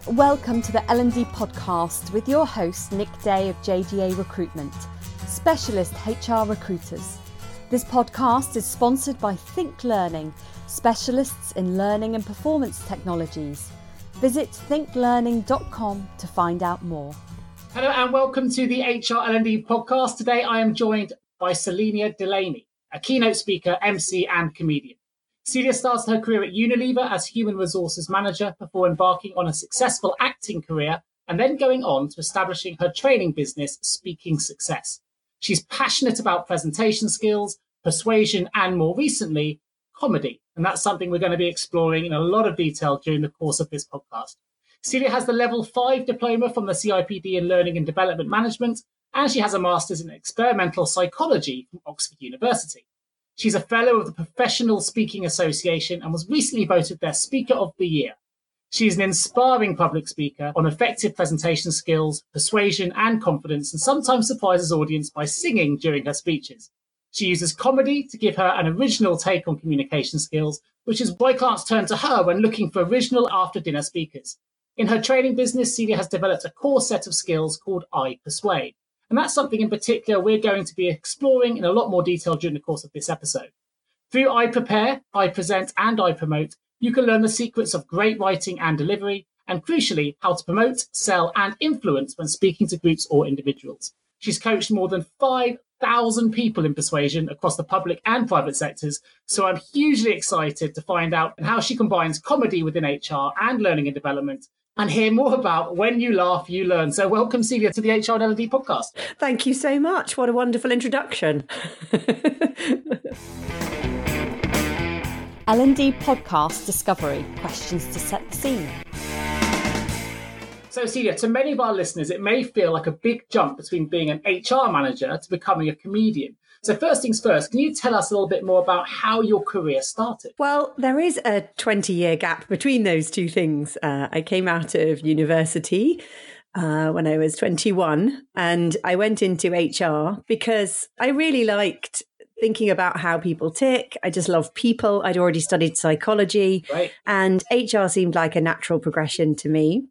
Welcome to the L&D podcast with your host, Nick Day of JDA Recruitment, specialist HR recruiters. This podcast is sponsored by Think Learning, specialists in learning and performance technologies. Visit thinklearning.com to find out more. Hello and welcome to the HR L&D podcast. Today I am joined by Celina Delaney, a keynote speaker, MC and comedian. Celia started her career at Unilever as Human Resources Manager before embarking on a successful acting career and then going on to establishing her training business, Speaking Success. She's passionate about presentation skills, persuasion, and more recently, comedy. And that's something we're going to be exploring in a lot of detail during the course of this podcast. Celia has the Level 5 diploma from the CIPD in Learning and Development Management, and she has a Master's in Experimental Psychology from Oxford University. She's a fellow of the Professional Speaking Association and was recently voted their Speaker of the Year. She's an inspiring public speaker on effective presentation skills, persuasion and confidence, and sometimes surprises audience by singing during her speeches. She uses comedy to give her an original take on communication skills, which is why clients turn to her when looking for original after-dinner speakers. In her training business, Celia has developed a core set of skills called I Persuade. And that's something in particular we're going to be exploring in a lot more detail during the course of this episode. Through I Prepare, I Present and I Promote, you can learn the secrets of great writing and delivery, and crucially, how to promote, sell and influence when speaking to groups or individuals. She's coached more than 5,000 people in persuasion across the public and private sectors, so I'm hugely excited to find out how she combines comedy within HR and learning and development, and hear more about When You Laugh, You Learn. So welcome, Celia, to the HR and L&D podcast. Thank you so much. What a wonderful introduction. L&D podcast discovery, questions to set the scene. So, Celia, to many of our listeners, it may feel like a big jump between being an HR manager to becoming a comedian. So first things first, can you tell us a little bit more about how your career started? Well, there is a 20-year gap between those two things. I came out of university when I was 21 and I went into HR because I really liked thinking about how people tick. I just love people. I'd already studied psychology, right, and HR seemed like a natural progression to me.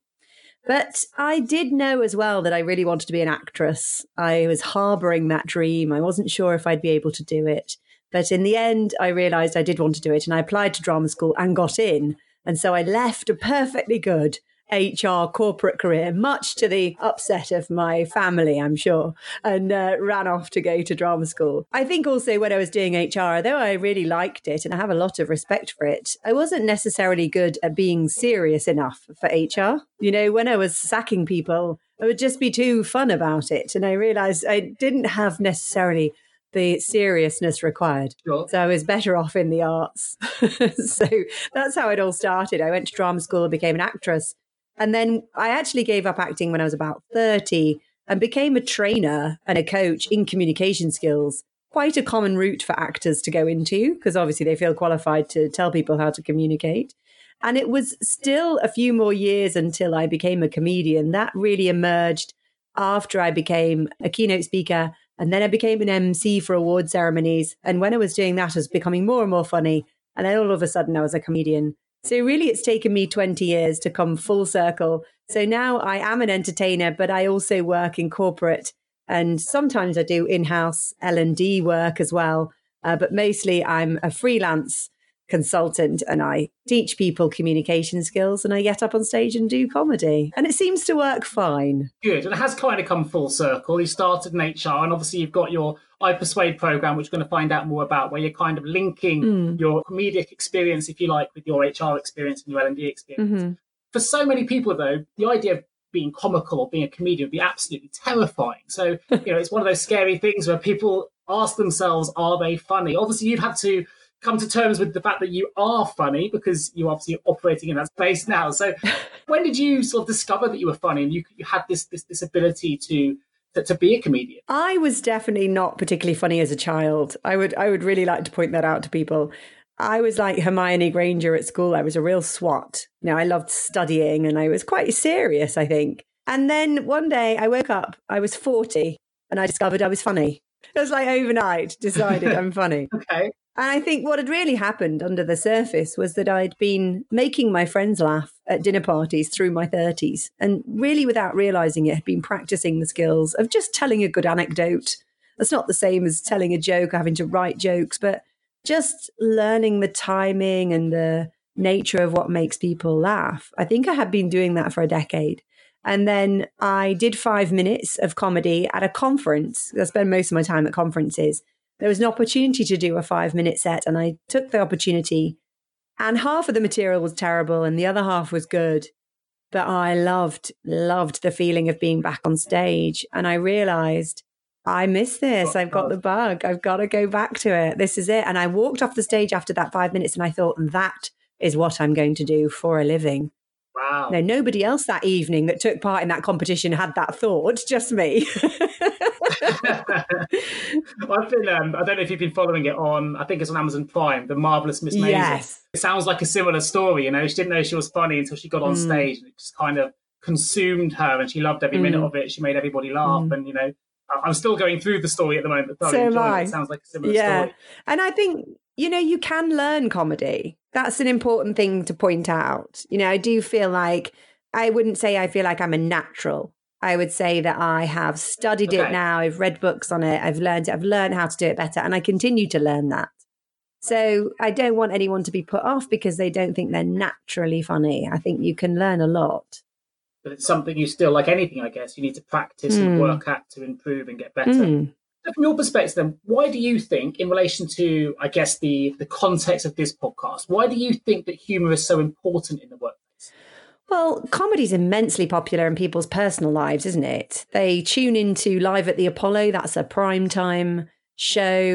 But I did know as well that I really wanted to be an actress. I was harboring that dream. I wasn't sure if I'd be able to do it. But in the end, I realized I did want to do it. And I applied to drama school and got in. And so I left a perfectly good HR corporate career, much to the upset of my family, I'm sure, and ran off to go to drama school. I think also when I was doing HR, though I really liked it and I have a lot of respect for it, I wasn't necessarily good at being serious enough for HR. You know, when I was sacking people, I would just be too fun about it. And I realized I didn't have necessarily the seriousness required. Sure. So I was better off in the arts. So that's how it all started. I went to drama school and became an actress. And then I actually gave up acting when I was about 30 and became a trainer and a coach in communication skills. Quite a common route for actors to go into because obviously they feel qualified to tell people how to communicate. And it was still a few more years until I became a comedian. That really emerged after I became a keynote speaker. And then I became an MC for award ceremonies. And when I was doing that, I was becoming more and more funny. And then all of a sudden I was a comedian. So really, it's taken me 20 years to come full circle. So now I am an entertainer, but I also work in corporate. And sometimes I do in-house L&D work as well. But mostly I'm a freelance consultant and I teach people communication skills and I get up on stage and do comedy. And it seems to work fine. Good. And it has kind of come full circle. You started in HR and obviously you've got your I Persuade program, which we're going to find out more about, where you're kind of linking your comedic experience, if you like, with your HR experience and your L&D experience. Mm-hmm. For so many people, though, the idea of being comical or being a comedian would be absolutely terrifying. So, you know, it's one of those scary things where people ask themselves, are they funny? Obviously, you've had to come to terms with the fact that you are funny because you're obviously operating in that space now. So when did you sort of discover that you were funny and you had this ability to be a comedian? I was definitely not particularly funny as a child. I would really like to point that out to people. I was like Hermione Granger at school. I was a real swot. You know, I loved studying and I was quite serious, I think. And then one day I woke up, I was 40 and I discovered I was funny. It was like overnight, decided I'm funny. Okay. And I think what had really happened under the surface was that I'd been making my friends laugh at dinner parties through my 30s, and really without realizing it, had been practicing the skills of just telling a good anecdote. That's not the same as telling a joke or having to write jokes, but just learning the timing and the nature of what makes people laugh. I think I had been doing that for a decade. And then I did 5 minutes of comedy at a conference. I spend most of my time at conferences. There was an opportunity to do a 5-minute set, and I took the opportunity. And half of the material was terrible and the other half was good. But I loved the feeling of being back on stage. And I realized, I miss this. I've got the bug. I've got to go back to it. This is it. And I walked off the stage after that 5 minutes and I thought, that is what I'm going to do for a living. Wow. No, nobody else that evening that took part in that competition had that thought, just me. I've been, I don't know if you've been following it on, I think it's on Amazon Prime, The Marvelous Miss Maisel. Yes. It sounds like a similar story, She didn't know she was funny until she got on stage, and it just kind of consumed her, and she loved every minute of it. She made everybody laugh, and, I'm still going through the story at the moment. But So am I. It sounds like a similar story. And I think, you can learn comedy. That's an important thing to point out. I do feel like, I wouldn't say I feel like I'm a natural. I would say that I have studied it now. I've read books on it. I've learned how to do it better. And I continue to learn that. So I don't want anyone to be put off because they don't think they're naturally funny. I think you can learn a lot. But it's something you still, like anything, I guess, you need to practice and work at to improve and get better. So from your perspective, then, why do you think, in relation to, I guess, the context of this podcast, why do you think that humour is so important in the workplace? Well, comedy's immensely popular in people's personal lives, isn't it? They tune into Live at the Apollo. That's a prime time show.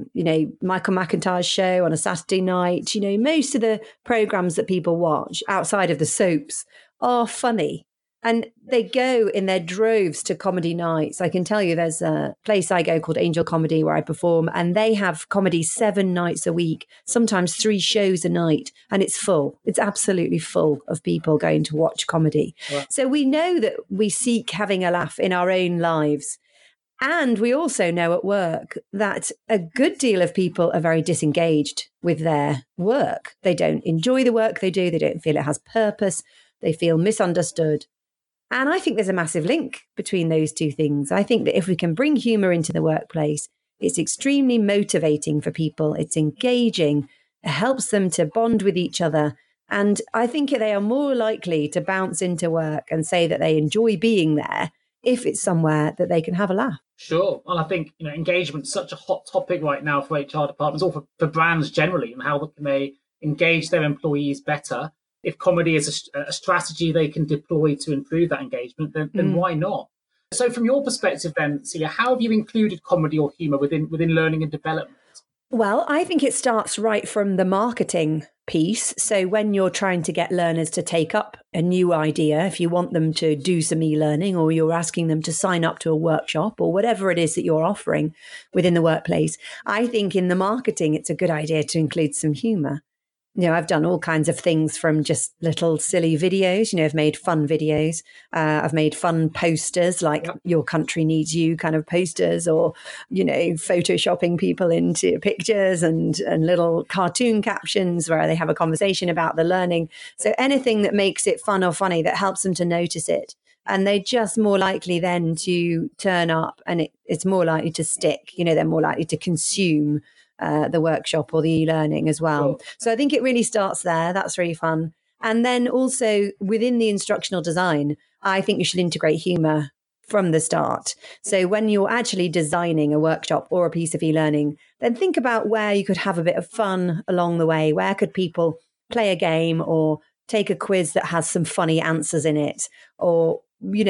Michael McIntyre's show on a Saturday night. Most of the programmes that people watch outside of the soaps are funny. And they go in their droves to comedy nights. I can tell you there's a place I go called Angel Comedy where I perform, and they have comedy 7 nights a week, sometimes 3 shows a night, and it's full. It's absolutely full of people going to watch comedy. Yeah. So we know that we seek having a laugh in our own lives. And we also know at work that a good deal of people are very disengaged with their work. They don't enjoy the work they do. They don't feel it has purpose. They feel misunderstood. And I think there's a massive link between those two things. I think that if we can bring humour into the workplace, it's extremely motivating for people. It's engaging. It helps them to bond with each other. And I think they are more likely to bounce into work and say that they enjoy being there if it's somewhere that they can have a laugh. Sure. Well, I think, engagement's such a hot topic right now for HR departments, or for brands generally, and how can they engage their employees better. If comedy is a strategy they can deploy to improve that engagement, then why not? So from your perspective then, Celia, how have you included comedy or humour within learning and development? Well, I think it starts right from the marketing piece. So when you're trying to get learners to take up a new idea, if you want them to do some e-learning, or you're asking them to sign up to a workshop or whatever it is that you're offering within the workplace, I think in the marketing, it's a good idea to include some humour. I've done all kinds of things, from just little silly videos. I've made fun videos. I've made fun posters, like Your Country Needs You kind of posters, or, photoshopping people into pictures and little cartoon captions where they have a conversation about the learning. So anything that makes it fun or funny that helps them to notice it. And they're just more likely then to turn up, and it's more likely to stick. They're more likely to consume the workshop or the e-learning as well. Sure. So I think it really starts there. That's really fun. And then also within the instructional design, I think you should integrate humour from the start. So when you're actually designing a workshop or a piece of e-learning, then think about where you could have a bit of fun along the way. Where could people play a game or take a quiz that has some funny answers in it? Or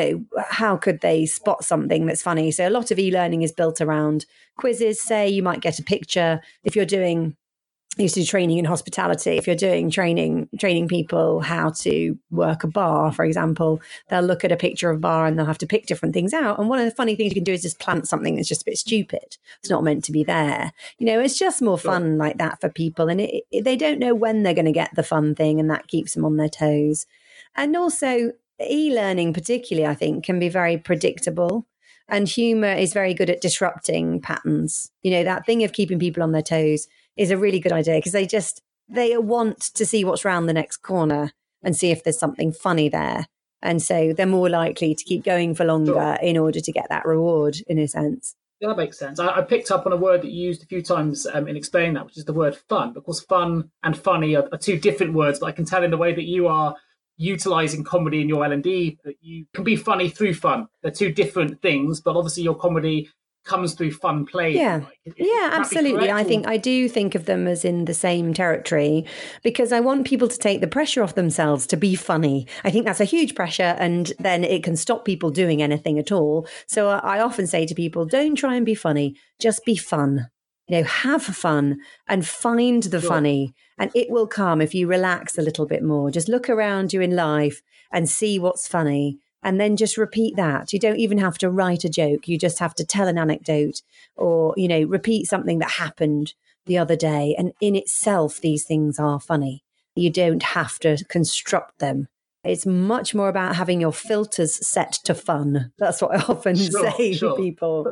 how could they spot something that's funny? So a lot of e-learning is built around quizzes. Say you might get a picture. If you're doing, I used to do training in hospitality. If you're doing training people how to work a bar, for example, they'll look at a picture of a bar and they'll have to pick different things out. And one of the funny things you can do is just plant something that's just a bit stupid. It's not meant to be there. It's just more fun like that for people. And they don't know when they're going to get the fun thing, and that keeps them on their toes. And also, e-learning particularly, I think, can be very predictable, and humour is very good at disrupting patterns. That thing of keeping people on their toes is a really good idea, because they want to see what's round the next corner. and see if there's something funny there. And so they're more likely to keep going for longer in order to get that reward, in a sense. Yeah, that makes sense. I picked up on a word that you used a few times in explaining that, which is the word fun. Of course, fun and funny are two different words, but I can tell in the way that you are utilising comedy in your L&D that you can be funny through fun. They're two different things, but obviously your comedy comes through fun play. Yeah, absolutely. I do think of them as in the same territory because I want people to take the pressure off themselves to be funny. I think that's a huge pressure, and then it can stop people doing anything at all. So I often say to people, don't try and be funny, just be fun. Have fun and find the funny, and it will come if you relax a little bit more. Just look around you in life and see what's funny. And then just repeat that. You don't even have to write a joke. You just have to tell an anecdote or, repeat something that happened the other day. And in itself, these things are funny. You don't have to construct them. It's much more about having your filters set to fun. That's what I often say to people,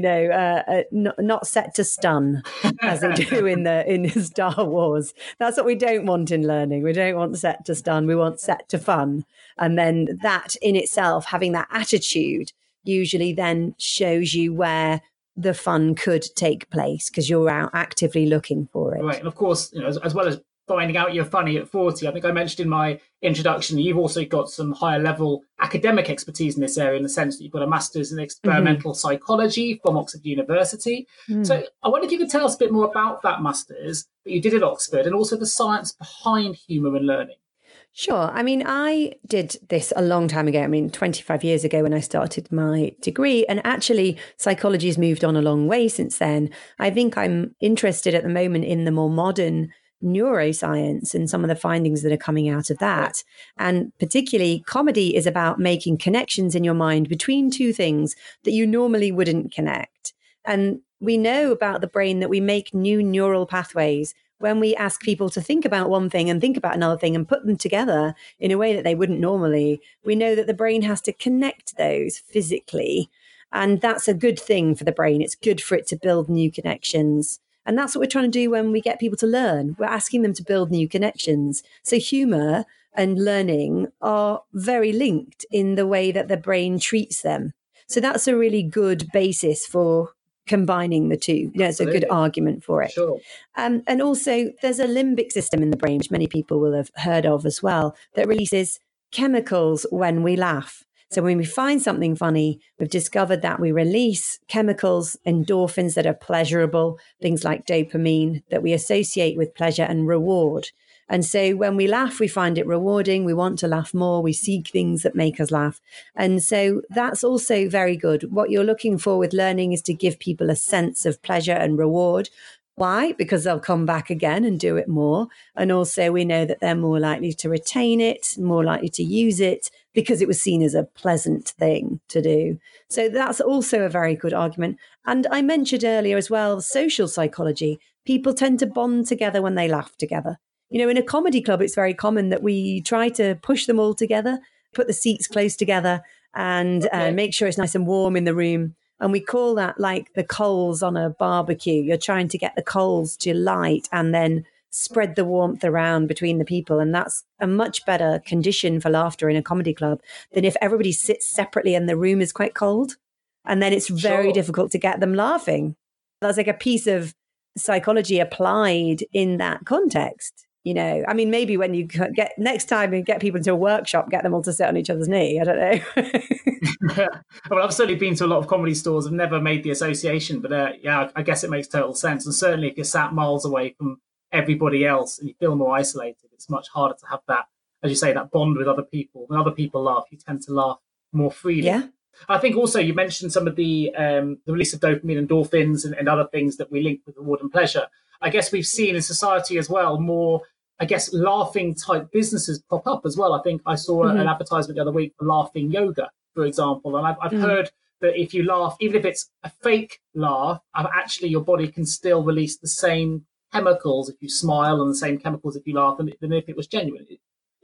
not set to stun, as they do in Star Wars. That's what we don't want in learning. We don't want set to stun. We want set to fun. And then that in itself, having that attitude, usually then shows you where the fun could take place because you're out actively looking for it. Right. And of course, as well as finding out you're funny at 40. I think I mentioned in my introduction, you've also got some higher level academic expertise in this area in the sense that you've got a master's in experimental psychology from Oxford University. So I wonder if you could tell us a bit more about that master's that you did at Oxford and also the science behind humour and learning. Sure. I mean, I did this a long time ago. 25 years ago when I started my degree, and actually psychology has moved on a long way since then. I think I'm interested at the moment in the more modern neuroscience and some of the findings that are coming out of that. And particularly comedy is about making connections in your mind between two things that you normally wouldn't connect. And we know about the brain that we make new neural pathways when we ask people to think about one thing and think about another thing and put them together in a way that they wouldn't normally. We know that the brain has to connect those physically. And that's a good thing for the brain. It's good for it to build new connections. And that's what we're trying to do when we get people to learn. We're asking them to build new connections. So humor and learning are very linked in the way that the brain treats them. So that's a really good basis for combining the two. It's a good argument for it. Sure. And also there's a limbic system in the brain, which many people will have heard of as well, that releases chemicals when we laugh. So when we find something funny, we've discovered that we release chemicals, endorphins that are pleasurable, things like dopamine that we associate with pleasure and reward. And so when we laugh, we find it rewarding. We want to laugh more. We seek things that make us laugh. And so that's also very good. What you're looking for with learning is to give people a sense of pleasure and reward. Why? Because they'll come back again and do it more. And also we know that they're more likely to retain it, more likely to use it because it was seen as a pleasant thing to do. So that's also a very good argument. And I mentioned earlier as well, social psychology. People tend to bond together when they laugh together. In a comedy club, it's very common that we try to push them all together, put the seats close together and make sure it's nice and warm in the room. And we call that like the coals on a barbecue. You're trying to get the coals to light and then spread the warmth around between the people. And that's a much better condition for laughter in a comedy club than if everybody sits separately and the room is quite cold. And then it's very difficult to get them laughing. That's like a piece of psychology applied in that context. Maybe when you get next time and get people into a workshop, get them all to sit on each other's knee. I don't know. Well, I've certainly been to a lot of comedy stores. I've never made the association, but I guess it makes total sense. And certainly if you're sat miles away from everybody else and you feel more isolated, it's much harder to have that, as you say, that bond with other people. When other people laugh, you tend to laugh more freely. Yeah. I think also you mentioned some of the release of dopamine, endorphins and other things that we link with reward and pleasure. I guess we've seen in society as well more, laughing type businesses pop up as well. I think I saw an advertisement the other week for laughing yoga, for example. And I've heard that if you laugh, even if it's a fake laugh, actually your body can still release the same chemicals if you smile and the same chemicals if you laugh than if it was genuine.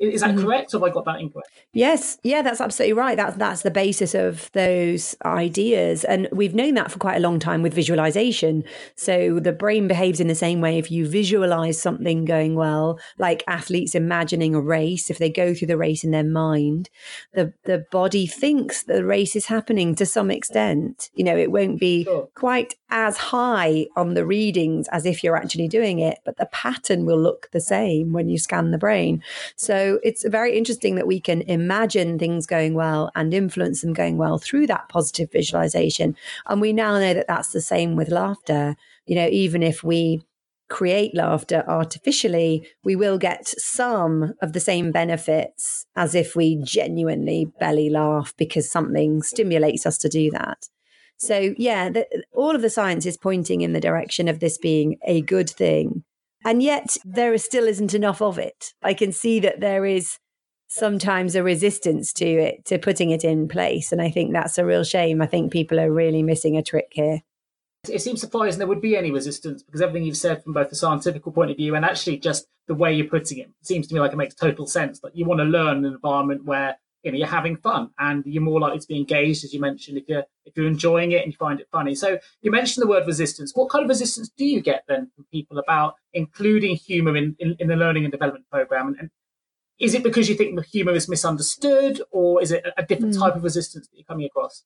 Is that correct, or have I got that incorrect? Yes. Yeah, that's absolutely right. That's the basis of those ideas. And we've known that for quite a long time with visualization. So the brain behaves in the same way if you visualize something going well, like athletes imagining a race. If they go through the race in their mind, the body thinks the race is happening to some extent. It won't be quite as high on the readings as if you're actually doing it, but the pattern will look the same when you scan the brain. So it's very interesting that we can imagine things going well and influence them going well through that positive visualization. And we now know that that's the same with laughter. Even if we create laughter artificially, we will get some of the same benefits as if we genuinely belly laugh because something stimulates us to do that. So yeah, all of the science is pointing in the direction of this being a good thing. And yet there still isn't enough of it. I can see that there is sometimes a resistance to it, to putting it in place. And I think that's a real shame. I think people are really missing a trick here. It seems surprising there would be any resistance, because everything you've said from both the scientific point of view and actually just the way you're putting it seems to me like it makes total sense. That you want to learn in an environment where you're having fun and you're more likely to be engaged, as you mentioned, if you're enjoying it and you find it funny. So you mentioned the word resistance. What kind of resistance do you get then from people about including humour in the learning and development programme? And is it because you think the humour is misunderstood, or is it a different type of resistance that you're coming across?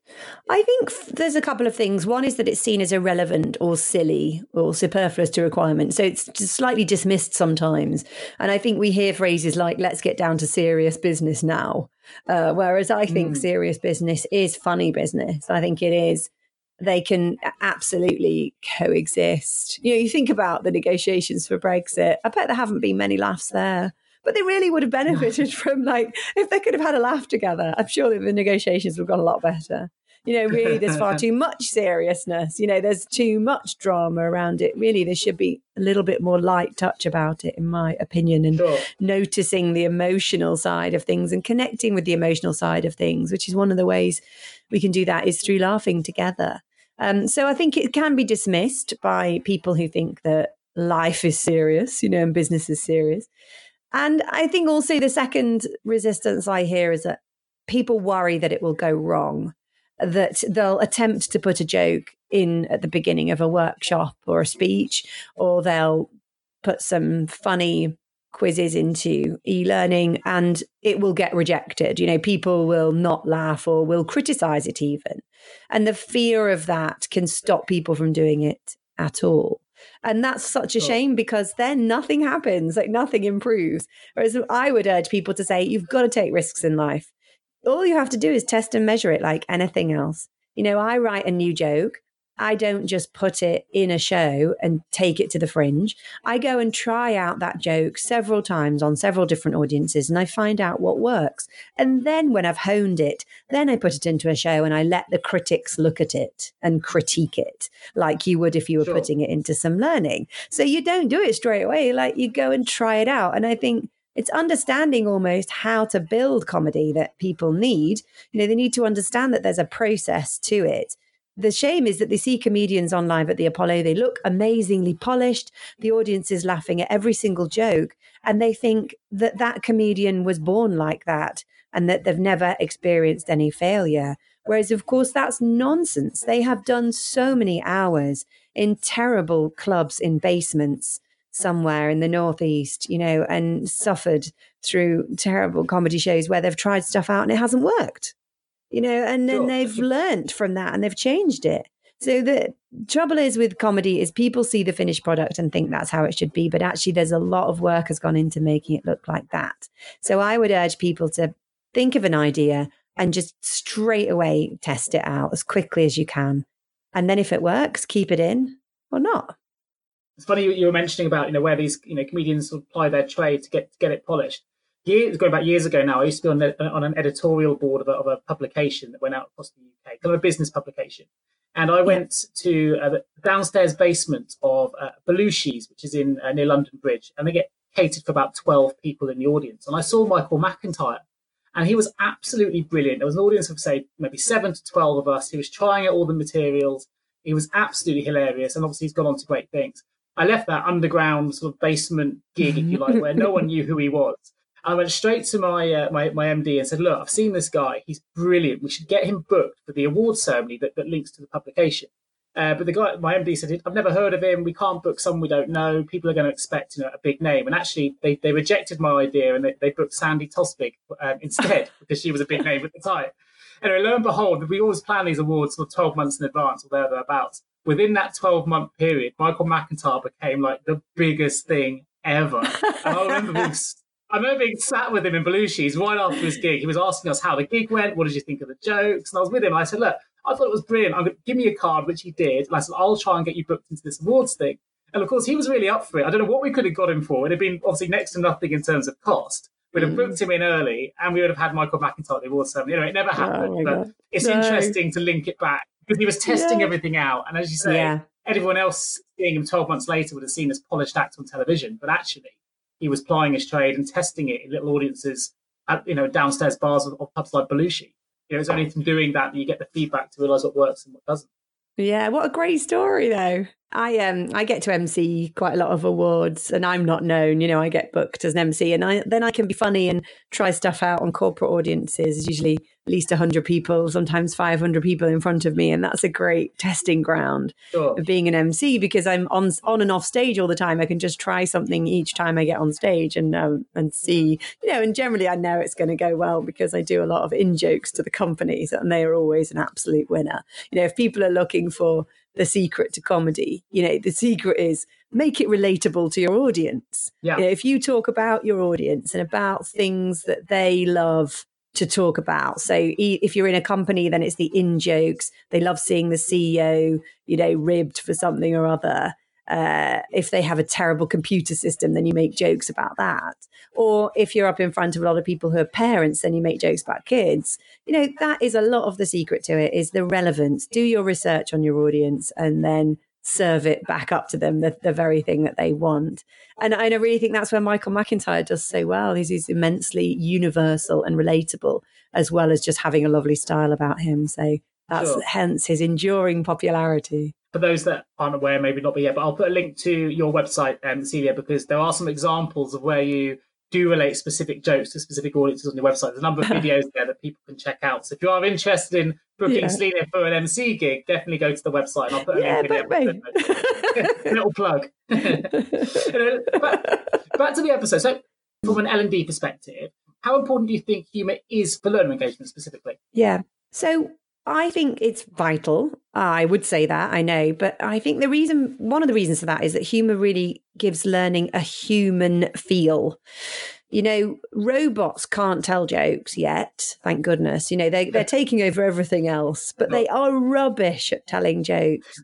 I think there's a couple of things. One is that it's seen as irrelevant or silly or superfluous to requirements. So it's just slightly dismissed sometimes. And I think we hear phrases like, let's get down to serious business now. Whereas I think serious business is funny business. I think it is. They can absolutely coexist. You think about the negotiations for Brexit. I bet there haven't been many laughs there. But they really would have benefited from, if they could have had a laugh together, I'm sure that the negotiations would have gone a lot better. Really, there's far too much seriousness. There's too much drama around it. Really, there should be a little bit more light touch about it, in my opinion, and noticing the emotional side of things and connecting with the emotional side of things, which is one of the ways we can do that is through laughing together. So I think it can be dismissed by people who think that life is serious, and business is serious. And I think also the second resistance I hear is that people worry that it will go wrong, that they'll attempt to put a joke in at the beginning of a workshop or a speech, or they'll put some funny quizzes into e-learning and it will get rejected. People will not laugh or will criticize it even. And the fear of that can stop people from doing it at all. And that's such a shame, because then nothing happens, nothing improves. Whereas I would urge people to say, you've got to take risks in life. All you have to do is test and measure it like anything else. I write a new joke. I don't just put it in a show and take it to the fringe. I go and try out that joke several times on several different audiences, and I find out what works. And then when I've honed it, then I put it into a show and I let the critics look at it and critique it like you would if you were putting it into some learning. So you don't do it straight away. You go and try it out. And I think it's understanding almost how to build comedy that people need. They need to understand that there's a process to it. The shame is that they see comedians on Live at the Apollo. They look amazingly polished. The audience is laughing at every single joke. And they think that that comedian was born like that and that they've never experienced any failure. Whereas, of course, that's nonsense. They have done so many hours in terrible clubs in basements somewhere in the Northeast, and suffered through terrible comedy shows where they've tried stuff out and it hasn't worked. And then they've learnt from that and they've changed it. So the trouble is with comedy is people see the finished product and think that's how it should be. But actually, there's a lot of work has gone into making it look like that. So I would urge people to think of an idea and just straight away test it out as quickly as you can. And then if it works, keep it in or not. It's funny you were mentioning about, where these, comedians apply their trade to get it polished. Going back years ago now, I used to be on an editorial board of a publication that went out across the UK, kind of a business publication. And I went to the downstairs basement of Belushi's, which is in near London Bridge, and they get catered for about 12 people in the audience. And I saw Michael McIntyre, and he was absolutely brilliant. There was an audience of, say, maybe 7 to 12 of us. He was trying out all the materials. He was absolutely hilarious, and obviously he's gone on to great things. I left that underground sort of basement gig, if you like, where no one knew who he was. I went straight to my MD and said, look, I've seen this guy. He's brilliant. We should get him booked for the awards ceremony that links to the publication. But the guy, my MD said, I've never heard of him. We can't book someone we don't know. People are going to expect a big name. And actually, they rejected my idea and they booked Sandy Tosvig instead because she was a big name at the time. Anyway, lo and behold, we always plan these awards for 12 months in advance or thereabouts. Within that 12-month period, Michael McIntyre became like the biggest thing ever. And I remember being sat with him in Belushi's right after his gig. He was asking us how the gig went. What did you think of the jokes? And I was with him. I said, look, I thought it was brilliant. Give me a card, which he did. And I said, I'll try and get you booked into this awards thing. And of course, he was really up for it. I don't know what we could have got him for. It'd have been obviously next to nothing in terms of cost. We'd have booked him in early and we would have had Michael McIntyre at the awards ceremony. Anyway, it never happened. But it's interesting to link it back because he was testing everything out. And as you say, everyone else seeing him 12 months later would have seen this polished act on television. But actually, he was plying his trade and testing it in little audiences at, downstairs bars of pubs like Belushi. It's only from doing that you get the feedback to realise what works and what doesn't. Yeah, what a great story, though. I get to MC quite a lot of awards and I'm not known, I get booked as an MC and then I can be funny and try stuff out on corporate audiences. There's usually at least 100 people, sometimes 500 people in front of me. And that's a great testing ground of being an MC because I'm on and off stage all the time. I can just try something each time I get on stage and see, and generally I know it's going to go well because I do a lot of in-jokes to the companies and they are always an absolute winner. If people are looking for the secret to comedy, the secret is make it relatable to your audience. Yeah. If you talk about your audience and about things that they love to talk about. So if you're in a company, then it's the in-jokes. They love seeing the CEO, ribbed for something or other. If they have a terrible computer system, then you make jokes about that. Or if you're up in front of a lot of people who are parents, then you make jokes about kids. That is a lot of the secret to it, is the relevance. Do your research on your audience and then serve it back up to them, the very thing that they want. And I really think that's where Michael McIntyre does so well. He's immensely universal and relatable, as well as just having a lovely style about him. So that's hence his enduring popularity. For those that aren't aware, maybe not be yet, but I'll put a link to your website, Celia, because there are some examples of where you do relate specific jokes to specific audiences on your website. There's a number of videos there that people can check out. So if you are interested in booking Celia for an MC gig, definitely go to the website and I'll put a link in there. Little plug. Back to the episode. So from an L&D perspective, how important do you think humour is for learner engagement specifically? Yeah. So I think it's vital. I would say that, I know. But I think one of the reasons for that is that humour really gives learning a human feel. Robots can't tell jokes yet, thank goodness. They're taking over everything else, but they are rubbish at telling jokes.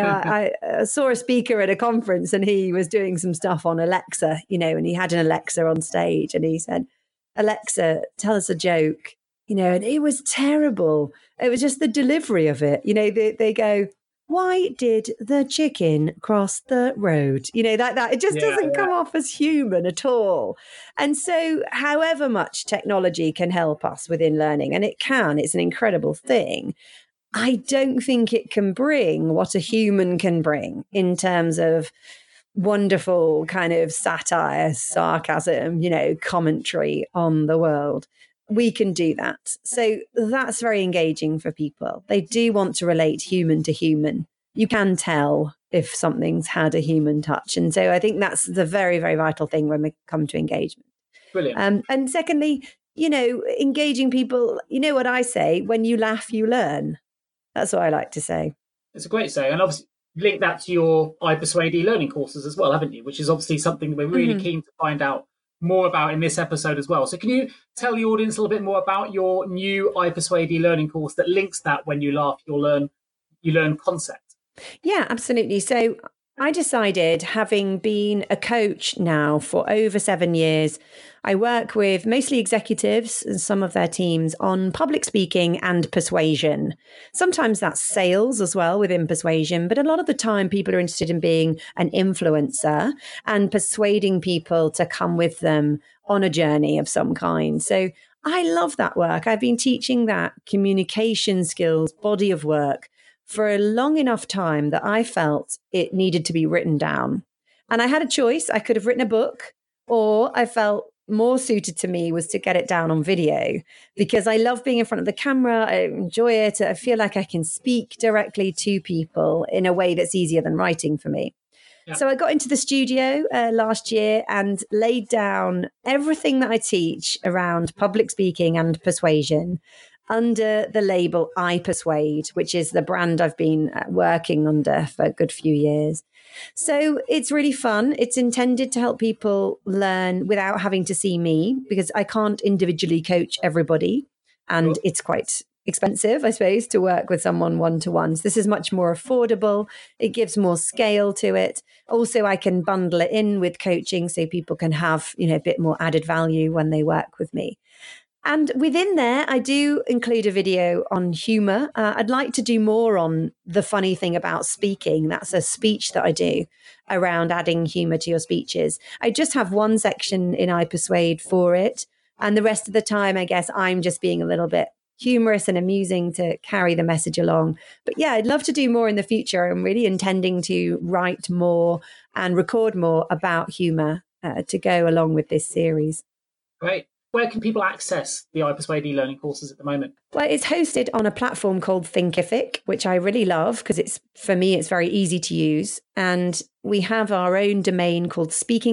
I saw a speaker at a conference and he was doing some stuff on Alexa, and he had an Alexa on stage and he said, Alexa, tell us a joke. And it was terrible. It was just the delivery of it. They go, why did the chicken cross the road? That it just doesn't come off as human at all. And so however much technology can help us within learning, and it's an incredible thing, I don't think it can bring what a human can bring in terms of wonderful kind of satire, sarcasm, commentary on the world. We can do that. So that's very engaging for people. They do want to relate human to human. You can tell if something's had a human touch. And so I think that's the very, very vital thing when we come to engagement. Brilliant. And secondly, engaging people, what I say, when you laugh, you learn. That's what I like to say. It's a great saying. And obviously link that to your I Persuade e-learning courses as well, haven't you? Which is obviously something we're really keen to find out more about in this episode as well. So can you tell the audience a little bit more about your new I Persuade e-learning course that links that when you laugh, you learn concept? Yeah, absolutely. So I decided, having been a coach now for over 7 years, I work with mostly executives and some of their teams on public speaking and persuasion. Sometimes that's sales as well within persuasion, but a lot of the time people are interested in being an influencer and persuading people to come with them on a journey of some kind. So I love that work. I've been teaching that communication skills, body of work for a long enough time that I felt it needed to be written down. And I had a choice. I could have written a book, or I felt more suited to me was to get it down on video, because I love being in front of the camera. I enjoy it. I feel like I can speak directly to people in a way that's easier than writing for me. Yeah. So I got into the studio last year and laid down everything that I teach around public speaking and persuasion under the label I Persuade, which is the brand I've been working under for a good few years. So it's really fun. It's intended to help people learn without having to see me, because I can't individually coach everybody. And it's quite expensive, I suppose, to work with someone one-to-one. So this is much more affordable. It gives more scale to it. Also, I can bundle it in with coaching so people can have, a bit more added value when they work with me. And within there, I do include a video on humor. I'd like to do more on the funny thing about speaking. That's a speech that I do around adding humor to your speeches. I just have one section in I Persuade for it. And the rest of the time, I guess I'm just being a little bit humorous and amusing to carry the message along. But yeah, I'd love to do more in the future. I'm really intending to write more and record more about humor to go along with this series. Great. Where can people access the I Persuade e-learning courses at the moment? Well, it's hosted on a platform called Thinkific, which I really love because for me, it's very easy to use. And we have our own domain called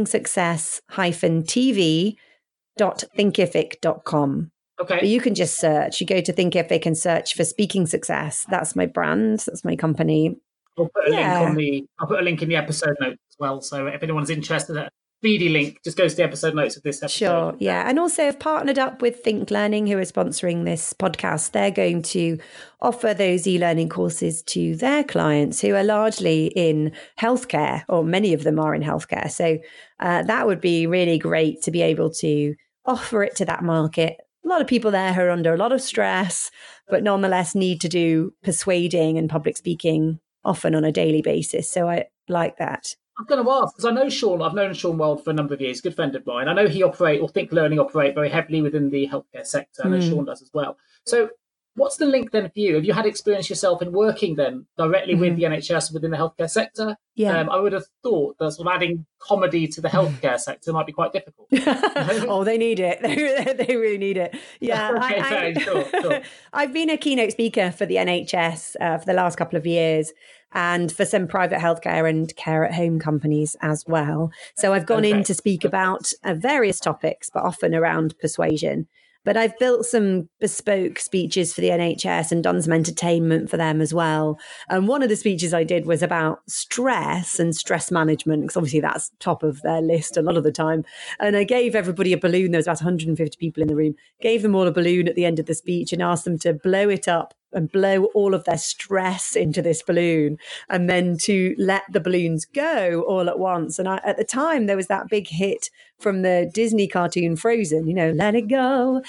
speakingsuccess-tv.thinkific.com. Okay. But you can just search. You go to Thinkific and search for Speaking Success. That's my brand. That's my company. I'll put a link in the episode notes as well. So if anyone's interested, speedy link just goes to the episode notes of this episode. Sure, yeah. And also I've partnered up with Think Learning, who are sponsoring this podcast. They're going to offer those e-learning courses to their clients who are largely in healthcare, or many of them are in healthcare. So that would be really great to be able to offer it to that market. A lot of people there who are under a lot of stress, but nonetheless need to do persuading and public speaking often on a daily basis. So I like that. I'm going to ask, because I know Sean, I've known Sean well for a number of years, a good friend of mine. I know he Think Learning operate very heavily within the healthcare sector. I know Sean does as well. So what's the link then for you? Have you had experience yourself in working then directly with the NHS within the healthcare sector? Yeah. I would have thought that sort of adding comedy to the healthcare sector might be quite difficult. Oh, they need it. They really need it. Yeah. Okay, sure. I've been a keynote speaker for the NHS for the last couple of years, and for some private healthcare and care at home companies as well. So I've gone in to speak about various topics, but often around persuasion. But I've built some bespoke speeches for the NHS and done some entertainment for them as well. And one of the speeches I did was about stress and stress management, because obviously that's top of their list a lot of the time. And I gave everybody a balloon. There was about 150 people in the room, gave them all a balloon at the end of the speech and asked them to blow it up and blow all of their stress into this balloon, and then to let the balloons go all at once. And at the time, there was that big hit from the Disney cartoon Frozen, let it go,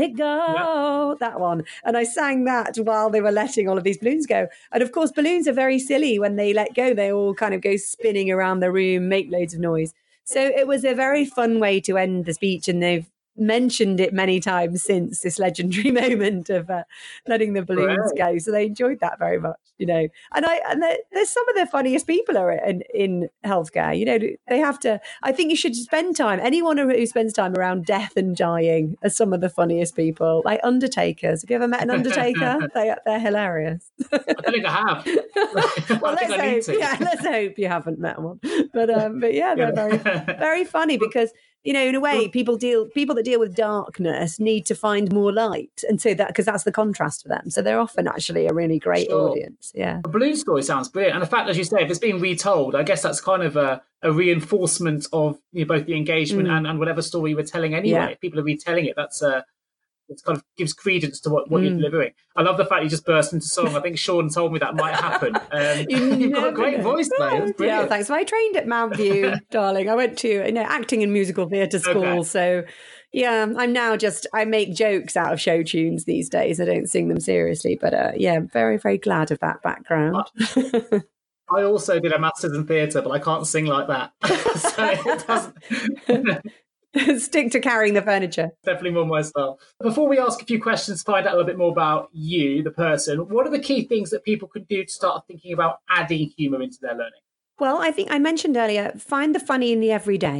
that one. And I sang that while they were letting all of these balloons go. And of course, balloons are very silly when they let go. They all kind of go spinning around the room, make loads of noise. So it was a very fun way to end the speech, and they've mentioned it many times since, this legendary moment of letting the balloons go. So they enjoyed that very much, And there's some of the funniest people are in healthcare. They have to. I think you should spend time. Anyone who spends time around death and dying are some of the funniest people, like undertakers. Have you ever met an undertaker? They're hilarious. I don't think I have. Well, let's hope you haven't met one. But yeah, they're very, very funny because, in a way, people that deal with darkness need to find more light, and so because that's the contrast for them. So they're often actually a really great audience. Yeah, the balloon story sounds brilliant, and the fact, as you say, if it's being retold, I guess that's kind of a reinforcement of both the engagement and whatever story you were telling anyway. Yeah. If people are retelling it, that's it kind of gives credence to what you're delivering. I love the fact you just burst into song. I think Sean told me that might happen. You've got a great voice, though. Yeah, thanks. Well, I trained at Mount View, darling. I went to acting and musical theatre school. Okay. So, yeah, I'm now I make jokes out of show tunes these days. I don't sing them seriously. But yeah, very, very glad of that background. I also did a master's in theatre, but I can't sing like that. So it doesn't... Stick to carrying the furniture. Definitely more my style. Before we ask a few questions to find out a little bit more about you, the person, what are the key things that people could do to start thinking about adding humour into their learning? Well, I think I mentioned earlier, find the funny in the everyday.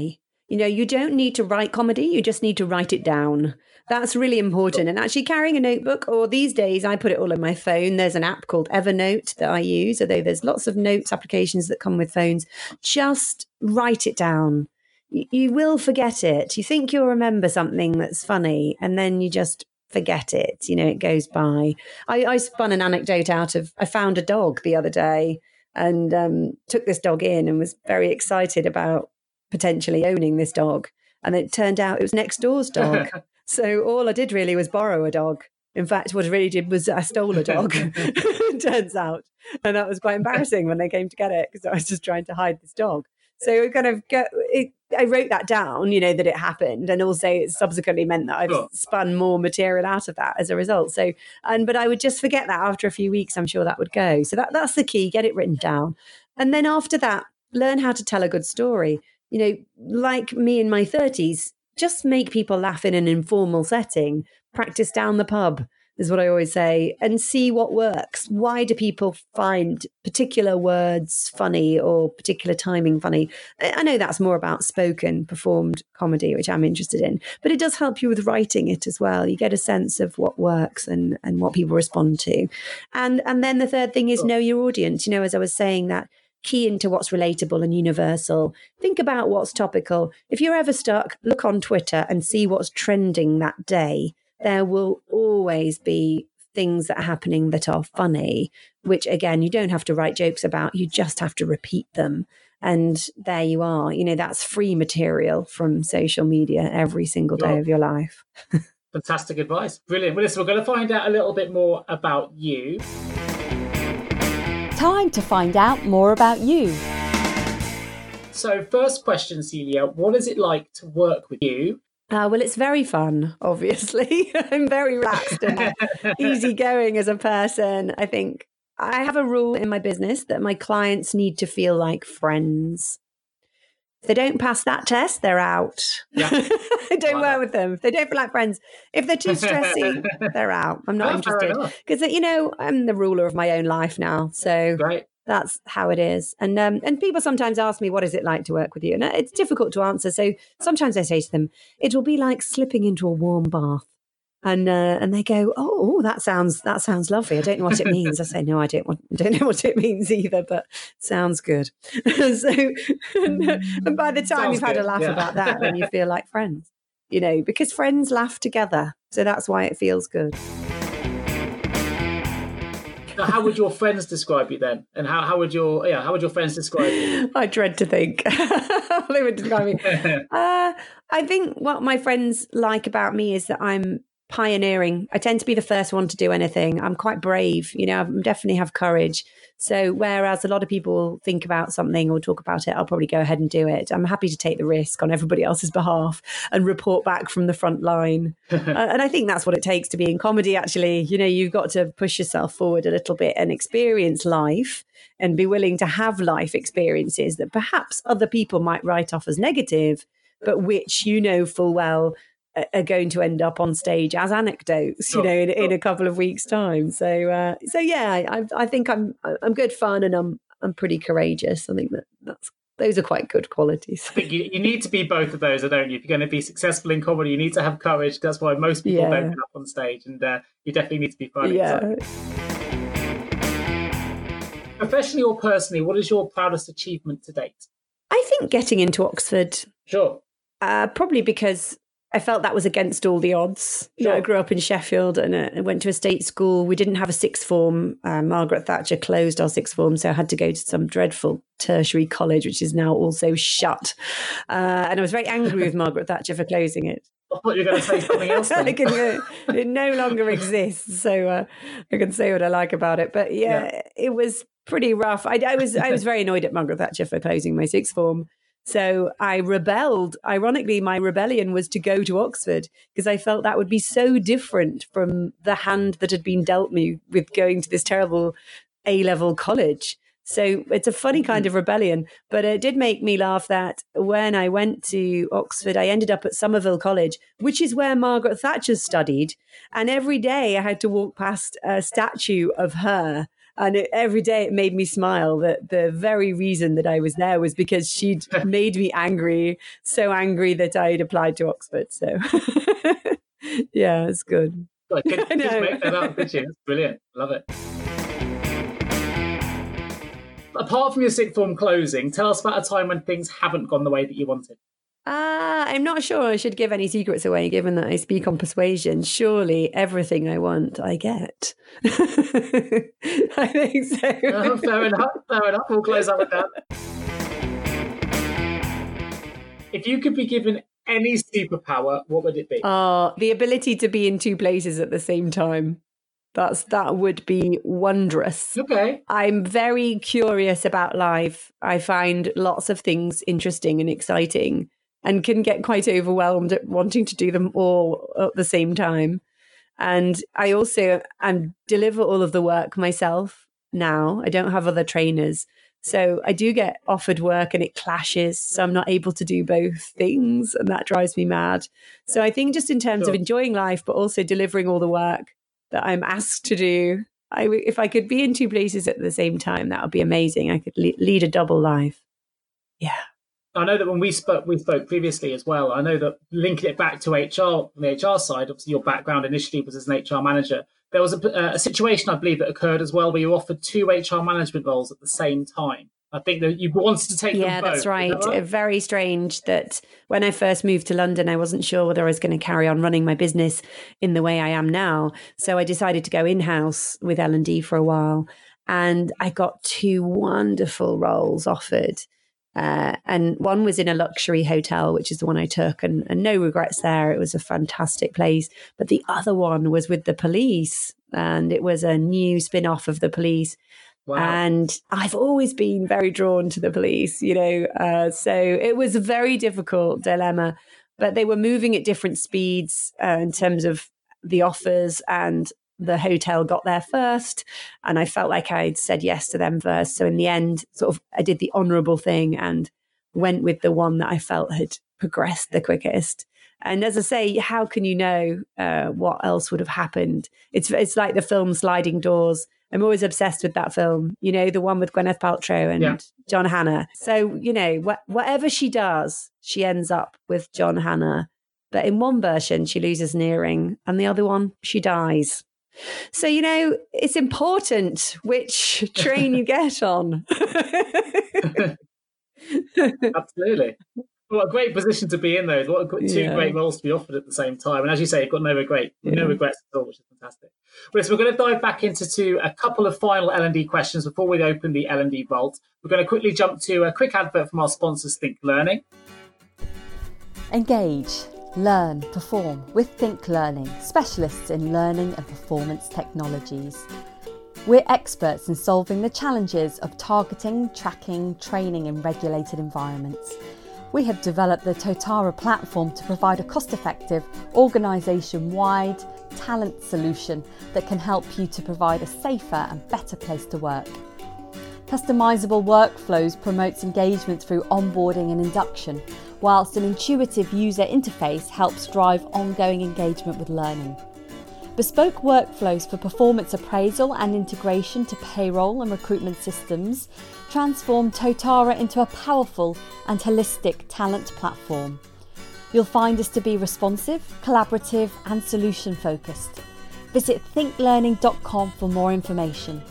You don't need to write comedy. You just need to write it down. That's really important. And actually carrying a notebook, or these days I put it all on my phone. There's an app called Evernote that I use, although there's lots of notes applications that come with phones. Just write it down. You will forget it. You think you'll remember something that's funny, and then you just forget it. It goes by. I spun an anecdote out of, I found a dog the other day and took this dog in and was very excited about potentially owning this dog. And it turned out it was next door's dog. So all I did really was borrow a dog. In fact, what I really did was I stole a dog, turns out. And that was quite embarrassing when they came to get it, because I was just trying to hide this dog. So I wrote that down, that it happened. And also it subsequently meant that I've spun more material out of that as a result. So, but I would just forget that after a few weeks. I'm sure that would go. So that's the key, get it written down. And then after that, learn how to tell a good story. Like me in my 30s, just make people laugh in an informal setting, practice down the pub is what I always say, and see what works. Why do people find particular words funny or particular timing funny? I know that's more about spoken, performed comedy, which I'm interested in, but it does help you with writing it as well. You get a sense of what works and what people respond to. And then the third thing is know your audience. As I was saying, that key into what's relatable and universal. Think about what's topical. If you're ever stuck, look on Twitter and see what's trending that day. There will always be things that are happening that are funny, which again, you don't have to write jokes about, you just have to repeat them. And there you are. That's free material from social media every single day of your life. Fantastic advice. Brilliant. Well, listen, we're going to find out a little bit more about you. Time to find out more about you. So first question, Celia, what is it like to work with you? Well, it's very fun, obviously. I'm very relaxed and easygoing as a person. I think I have a rule in my business that my clients need to feel like friends. If they don't pass that test, they're out. Yeah. I don't work with them. If they don't feel like friends. If they're too stressy, they're out. I'm not interested. Because, I'm the ruler of my own life now. So that's how it is. And people sometimes ask me, what is it like to work with you? And it's difficult to answer. So sometimes I say to them, it will be like slipping into a warm bath. And they go, oh, that sounds lovely. I don't know what it means. I say, no, I don't know what it means either, but sounds good. And by the time you've had a laugh about that, then you feel like friends, because friends laugh together. So that's why it feels good. So how would your friends describe you then? And how would your friends describe you? I dread to think how they would describe me. I think what my friends like about me is that I'm pioneering. I tend to be the first one to do anything. I'm quite brave, I definitely have courage. So whereas a lot of people think about something or talk about it, I'll probably go ahead and do it. I'm happy to take the risk on everybody else's behalf and report back from the front line. And I think that's what it takes to be in comedy, actually. You've got to push yourself forward a little bit and experience life and be willing to have life experiences that perhaps other people might write off as negative, but which full well are going to end up on stage as anecdotes, in a couple of weeks' time. So yeah, I think I'm good fun and I'm pretty courageous. I think those are quite good qualities. I think you need to be both of those, don't you? If you're going to be successful in comedy, you need to have courage. That's why most people don't get up on stage, and you definitely need to be funny. Yeah. Professionally or personally, what is your proudest achievement to date? I think getting into Oxford. Sure. Probably because I felt that was against all the odds. Sure. I grew up in Sheffield and I went to a state school. We didn't have a sixth form. Margaret Thatcher closed our sixth form, so I had to go to some dreadful tertiary college, which is now also shut. And I was very angry with Margaret Thatcher for closing it. I thought you were going to say something else. It no longer exists, so I can say what I like about it. But yeah. It was pretty rough. I was very annoyed at Margaret Thatcher for closing my sixth form. So I rebelled. Ironically, my rebellion was to go to Oxford because I felt that would be so different from the hand that had been dealt me with going to this terrible A-level college. So it's a funny kind of rebellion, but it did make me laugh that when I went to Oxford, I ended up at Somerville College, which is where Margaret Thatcher studied. And every day I had to walk past a statue of her And every day it made me smile that the very reason that I was there was because she'd made me angry, so angry that I'd applied to Oxford. So yeah, it's good. I could just make that up, could you? That's brilliant. Love it. Apart from your sixth form closing, tell us about a time when things haven't gone the way that you wanted. I'm not sure I should give any secrets away, given that I speak on persuasion. Surely everything I want, I get. I think so. Oh, fair enough. We'll close up with that. If you could be given any superpower, what would it be? The ability to be in two places at the same time. That would be wondrous. Okay. I'm very curious about life. I find lots of things interesting and exciting and can get quite overwhelmed at wanting to do them all at the same time. And I also deliver all of the work myself now. I don't have other trainers. So I do get offered work and it clashes. So I'm not able to do both things and that drives me mad. So I think just in terms of enjoying life, but also delivering all the work that I'm asked to do, if I could be in two places at the same time, that would be amazing. I could lead a double life. Yeah. I know that when we spoke previously as well, I know that linking it back to HR, from the HR side, obviously your background initially was as an HR manager. There was a situation, I believe, that occurred as well where you offered two HR management roles at the same time. I think that you wanted to take them both. Yeah, that's right. Is that right? Very strange that when I first moved to London, I wasn't sure whether I was going to carry on running my business in the way I am now. So I decided to go in-house with L&D for a while. And I got two wonderful roles offered. And one was in a luxury hotel, which is the one I took, and no regrets there. It was a fantastic place. But the other one was with the police, and it was a new spin-off of the police. Wow. And I've always been very drawn to the police, so it was a very difficult dilemma. But they were moving at different speeds in terms of the offers, and the hotel got there first, and I felt like I'd said yes to them first. So in the end, I did the honourable thing and went with the one that I felt had progressed the quickest. And as I say, how can you know what else would have happened? It's like the film Sliding Doors. I'm always obsessed with that film, the one with Gwyneth Paltrow and John Hannah. So, whatever she does, she ends up with John Hannah. But in one version, she loses an earring, and the other one, she dies. So, it's important which train you get on. Absolutely. What a great position to be in, though. What two great roles to be offered at the same time. And as you say, you've got no regrets at all, which is fantastic. Well, so we're going to dive back into a couple of final L&D questions before we open the L&D vault. We're going to quickly jump to a quick advert from our sponsors, Think Learning. Engage, learn, perform with Think Learning, specialists in learning and performance technologies. We're experts in solving the challenges of targeting, tracking, training in regulated environments. We have developed the Totara platform to provide a cost-effective, organisation-wide talent solution that can help you to provide a safer and better place to work. Customisable workflows promotes engagement through onboarding and induction, whilst an intuitive user interface helps drive ongoing engagement with learning. Bespoke workflows for performance appraisal and integration to payroll and recruitment systems transform Totara into a powerful and holistic talent platform. You'll find us to be responsive, collaborative and solution-focused. Visit thinklearning.com for more information.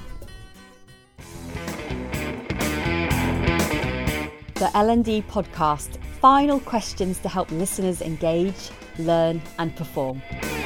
The L&D podcast, final questions to help listeners engage, learn and perform.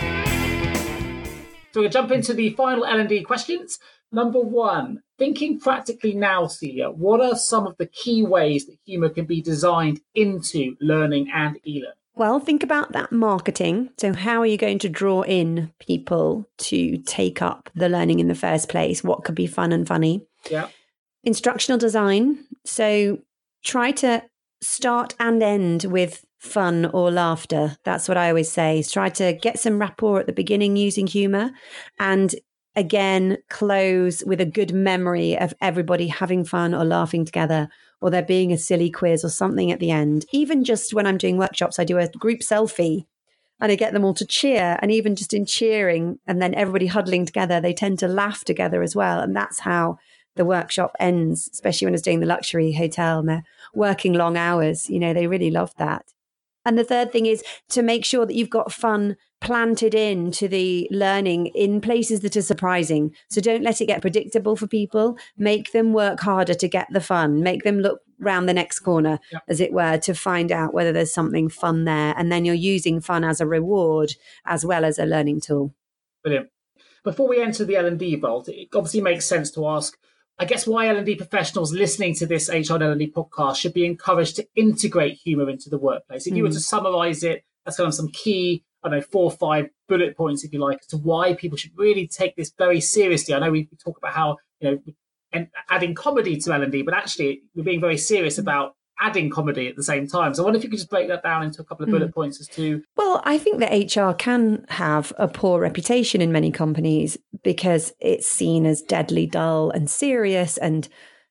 So we'll jump into the final L&D questions. Number one, thinking practically now, Celia, what are some of the key ways that humour can be designed into learning and e-learning? Well, think about that marketing. So how are you going to draw in people to take up the learning in the first place? What could be fun and funny? Yeah. Instructional design. So try to start and end with fun or laughter. That's what I always say. Try to get some rapport at the beginning using humour, and again, close with a good memory of everybody having fun or laughing together, or there being a silly quiz or something at the end. Even just when I'm doing workshops, I do a group selfie and I get them all to cheer. And even just in cheering and then everybody huddling together, they tend to laugh together as well. And that's how the workshop ends, especially when I was doing the luxury hotel and they're working long hours. They really love that. And the third thing is to make sure that you've got fun planted into the learning in places that are surprising. So don't let it get predictable for people. Make them work harder to get the fun. Make them look round the next corner, as it were, to find out whether there's something fun there. And then you're using fun as a reward as well as a learning tool. Brilliant. Before we enter the L&D vault, it obviously makes sense to ask, I guess, why L&D professionals listening to this HR and L&D podcast should be encouraged to integrate humour into the workplace. If you were to summarise it as kind of some key, 4 or 5 bullet points, if you like, as to why people should really take this very seriously. I know we talk about how, and adding comedy to L&D, but actually we're being very serious about adding comedy at the same time. So I wonder if you could just break that down into a couple of bullet points as to... Well, I think that HR can have a poor reputation in many companies because it's seen as deadly dull and serious and,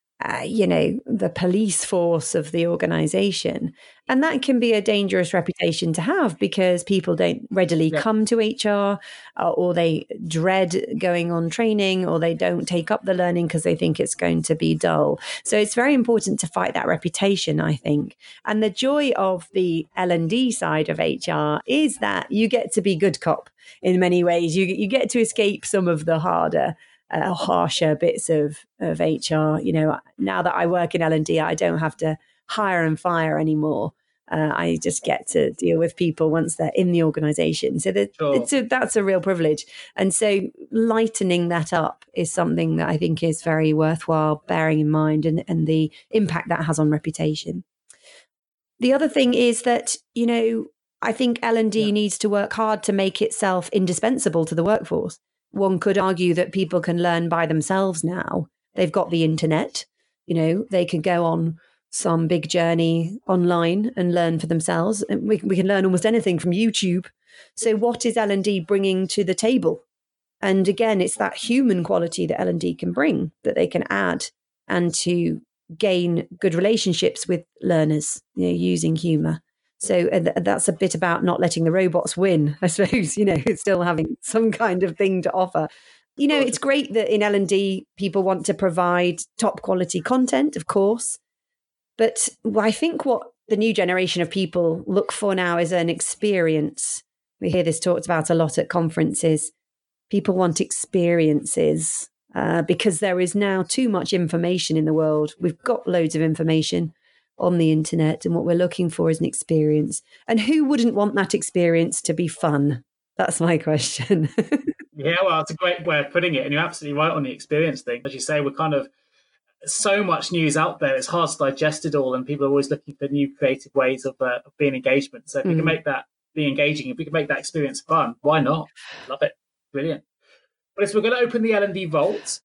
the police force of the organization. And that can be a dangerous reputation to have because people don't readily come to HR or they dread going on training or they don't take up the learning because they think it's going to be dull. So it's very important to fight that reputation, I think. And the joy of the L&D side of HR is that you get to be good cop in many ways. You get to escape some of the harsher bits of HR. Now that I work in L&D, I don't have to hire and fire anymore. I just get to deal with people once they're in the organization. So that's a real privilege. And so lightening that up is something that I think is very worthwhile bearing in mind and the impact that has on reputation. The other thing is that, I think L&D needs to work hard to make itself indispensable to the workforce. One could argue that people can learn by themselves now. They've got the internet, they can go on some big journey online and learn for themselves. And we can learn almost anything from YouTube. So what is L&D bringing to the table? And again, it's that human quality that L&D can bring, that they can add and to gain good relationships with learners, using humour. So that's a bit about not letting the robots win, I suppose, still having some kind of thing to offer. It's great that in L&D people want to provide top quality content, of course. But I think what the new generation of people look for now is an experience. We hear this talked about a lot at conferences. People want experiences because there is now too much information in the world. We've got loads of information on the internet, and what we're looking for is an experience. And who wouldn't want that experience to be fun? That's my question. Yeah, well, it's a great way of putting it. And you're absolutely right on the experience thing. As you say, we're kind of so much news out there. It's hard to digest it all. And people are always looking for new creative ways of being engagement. So if we can make that be engaging, if we can make that experience fun, why not? Love it. Brilliant. But so we're going to open the L&D vault.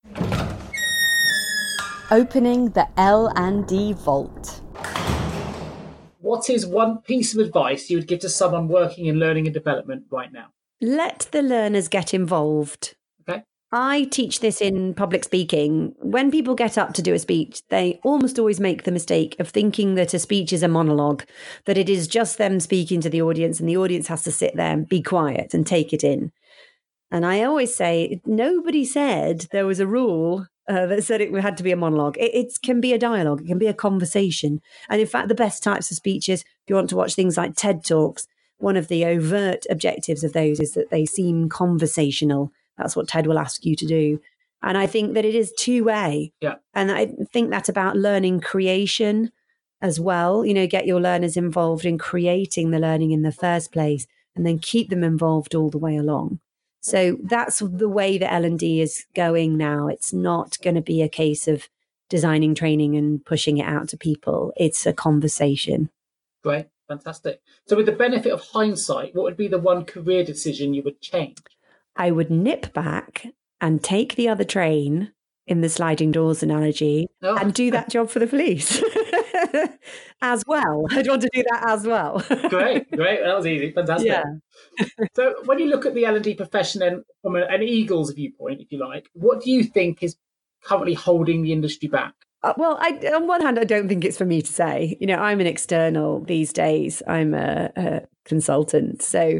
Opening the L&D vault. What is one piece of advice you would give to someone working in learning and development right now? Let the learners get involved. Okay. I teach this in public speaking. When people get up to do a speech, they almost always make the mistake of thinking that a speech is a monologue, that it is just them speaking to the audience and the audience has to sit there and be quiet and take it in. And I always say, nobody said there was a rule that said it had to be a monologue. It can be a dialogue. It can be a conversation. And in fact, the best types of speeches, if you want to watch things like TED Talks, one of the overt objectives of those is that they seem conversational. That's what TED will ask you to do. And I think that it is two-way. Yeah. And I think that's about learning creation as well. Get your learners involved in creating the learning in the first place and then keep them involved all the way along. So that's the way that L&D is going now. It's not going to be a case of designing training and pushing it out to people. It's a conversation. Great. Fantastic. So with the benefit of hindsight, what would be the one career decision you would change? I would nip back and take the other train in the sliding doors analogy and do that job for the police as well. I'd want to do that as well. Great. That was easy. Fantastic. Yeah. So when you look at the L&D profession then from an Eagles viewpoint, if you like, what do you think is currently holding the industry back? Well, on one hand, I don't think it's for me to say. I'm an external these days. I'm a consultant. So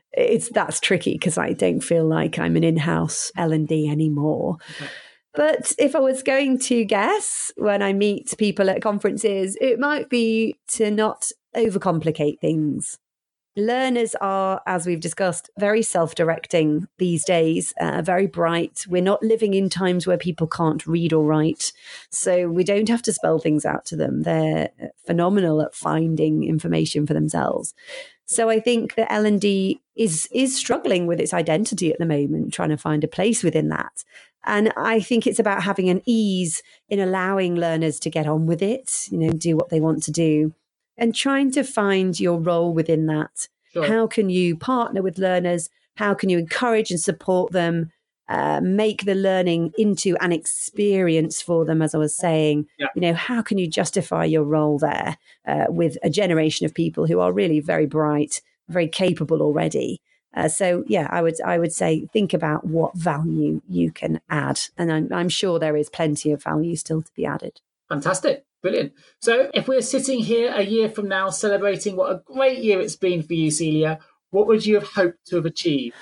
that's tricky because I don't feel like I'm an in-house L&D anymore. Okay. But if I was going to guess when I meet people at conferences, it might be to not overcomplicate things. Learners are, as we've discussed, very self-directing these days, very bright. We're not living in times where people can't read or write, so we don't have to spell things out to them. They're phenomenal at finding information for themselves. So I think that L&D is struggling with its identity at the moment, trying to find a place within that. And I think it's about having an ease in allowing learners to get on with it, do what they want to do, and trying to find your role within that. Sure. How can you partner with learners? How can you encourage and support them? Make the learning into an experience for them, as I was saying. Yeah. How can you justify your role there with a generation of people who are really very bright, very capable already? I would say think about what value you can add. And I'm sure there is plenty of value still to be added. Fantastic. Brilliant. So if we're sitting here a year from now celebrating what a great year it's been for you, Celia, what would you have hoped to have achieved?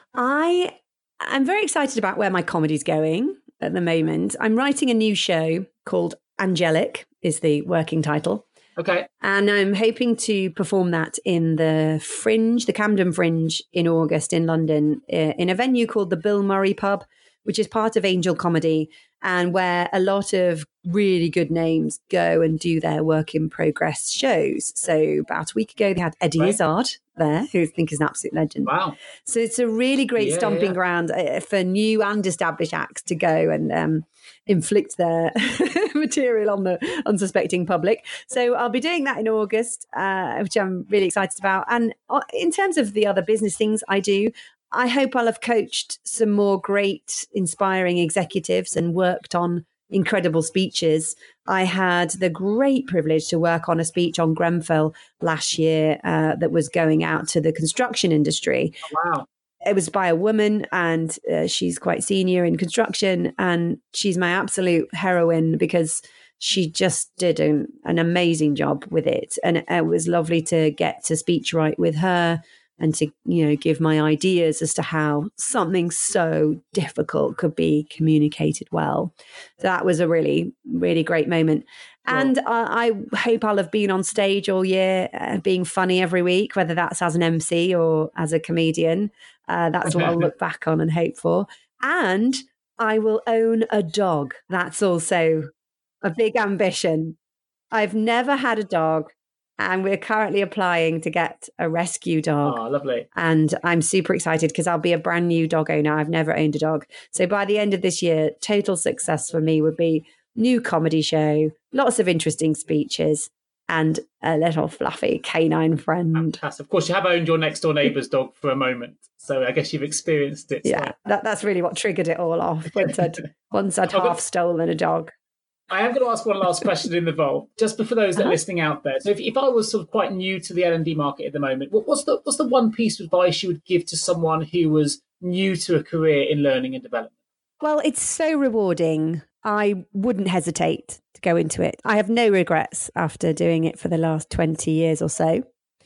I'm very excited about where my comedy's going at the moment. I'm writing a new show called Angelic, is the working title. Okay. And I'm hoping to perform that in the Fringe, the Camden Fringe in August in London, in a venue called the Bill Murray Pub, which is part of Angel Comedy, and where a lot of really good names go and do their work in progress shows. So about a week ago, they had Eddie Izzard there, who I think is an absolute legend. Wow. So it's a really great stomping ground for new and established acts to go and inflict their material on the unsuspecting public. So I'll be doing that in August, which I'm really excited about. And in terms of the other business things I do, I hope I'll have coached some more great, inspiring executives and worked on incredible speeches. I had the great privilege to work on a speech on Grenfell last year that was going out to the construction industry. Wow. It was by a woman, and she's quite senior in construction, and she's my absolute heroine because she just did an amazing job with it. And it was lovely to get to speech write with her and to, give my ideas as to how something so difficult could be communicated well. So that was a really, really great moment. Cool. And I hope I'll have been on stage all year, being funny every week, whether that's as an MC or as a comedian. That's what I'll look back on and hope for. And I will own a dog. That's also a big ambition. I've never had a dog. And we're currently applying to get a rescue dog. Oh, lovely. And I'm super excited because I'll be a brand new dog owner. I've never owned a dog. So by the end of this year, total success for me would be new comedy show, lots of interesting speeches, and a little fluffy canine friend. Fantastic. Of course, you have owned your next door neighbour's dog for a moment. So I guess you've experienced it. Yeah, that's really what triggered it all off. Once I'd half stolen a dog. I am going to ask one last question in the vault, just for those that are listening out there. So if I was sort of quite new to the L&D market at the moment, what's the one piece of advice you would give to someone who was new to a career in learning and development? Well, it's so rewarding. I wouldn't hesitate to go into it. I have no regrets after doing it for the last 20 years or so.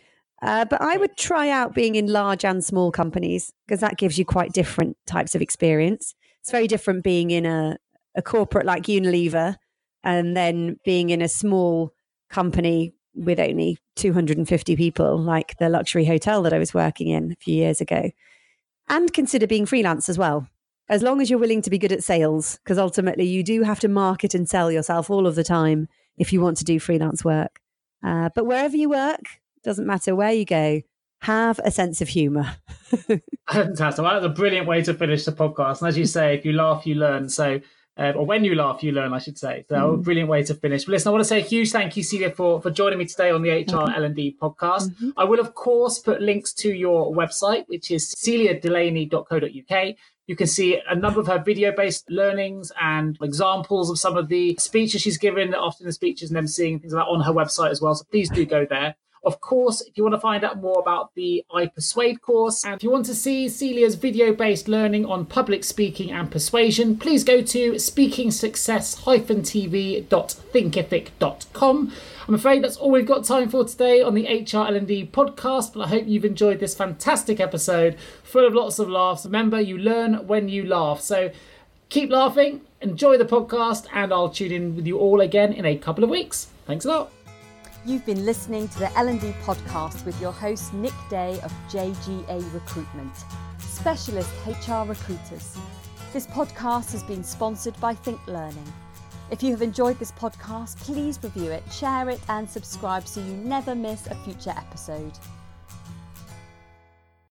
But I would try out being in large and small companies because that gives you quite different types of experience. It's very different being in a corporate like Unilever and then being in a small company with only 250 people, like the luxury hotel that I was working in a few years ago. And consider being freelance as well, as long as you're willing to be good at sales, because ultimately you do have to market and sell yourself all of the time if you want to do freelance work. But wherever you work, doesn't matter where you go, have a sense of humour. Fantastic. Well, that's a brilliant way to finish the podcast. And as you say, if you laugh, you learn. So or when you laugh, you learn, I should say. So a brilliant way to finish. But listen, I want to say a huge thank you, Celia, for joining me today on the HR L&D podcast. I will, of course, put links to your website, which is celiadelaney.co.uk. You can see a number of her video-based learnings and examples of some of the speeches she's given, often the speeches and emceeing, things like that on her website as well. So please do go there. Of course, if you want to find out more about the I Persuade course, and if you want to see Celia's video-based learning on public speaking and persuasion, please go to speakingsuccess-tv.thinkific.com. I'm afraid that's all we've got time for today on the HR L&D podcast, but I hope you've enjoyed this fantastic episode full of lots of laughs. Remember, you learn when you laugh. So keep laughing, enjoy the podcast, and I'll tune in with you all again in a couple of weeks. Thanks a lot. You've been listening to the L&D podcast with your host Nick Day of JGA Recruitment, specialist HR recruiters. This podcast has been sponsored by Think Learning. If you have enjoyed this podcast, please review it, share it and subscribe so you never miss a future episode.